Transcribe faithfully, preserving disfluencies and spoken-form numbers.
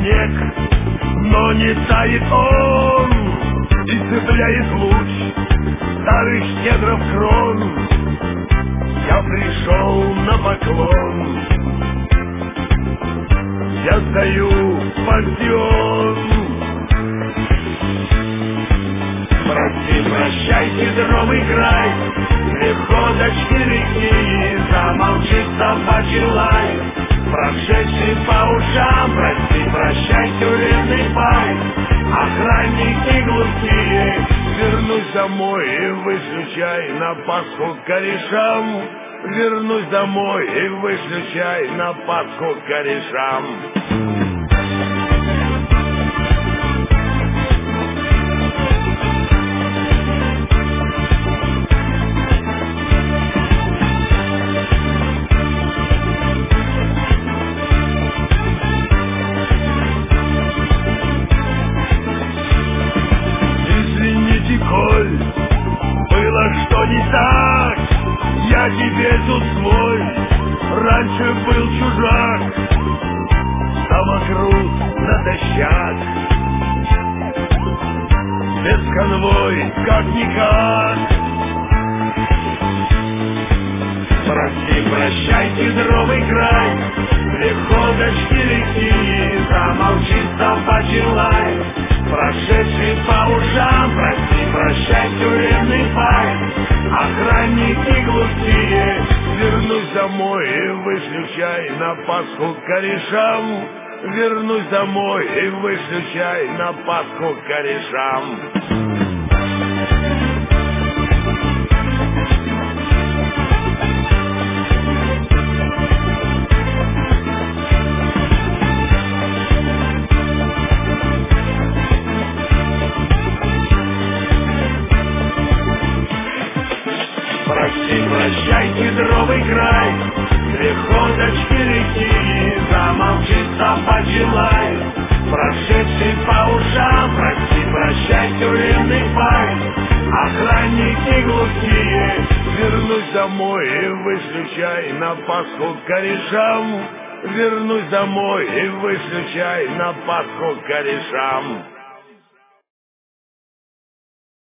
снег, но не тает он, и цепляет луч старых кедров крон. Я пришел на поклон, я стою пансион. Прости, прощай, кедровый край, легко дочки реки, замолчит собачий лай, прошедший по ушам. Прости, прощай, тюремный пай, охранники глухие. Вернусь домой и вышлю чай на Пасху корешам. Вернусь домой и вышлю чай на Пасху корешам. Коль было что не так, я теперь тут свой, раньше был чужак. Самокрут натощак, без конвой как-никак. Прости, прощай, кедровый край, легко дочки реки, замолчит собачий лай, прошедший по ушам. Прости, прощай, тюремный пай, охранники глухие. Вернусь домой и вышлю чай на Пасху корешам. Вернусь домой и вышлю чай на Пасху корешам. Прости, прощай, кедровый край, легко дочки реки, замолчит собачий лай, прошедший по ушам. Прости, прощай, тюремный пай, охранники глухие. Вернусь домой и вышлю чай на Пасху корешам. Вернусь домой и вышлю чай на Пасху корешам.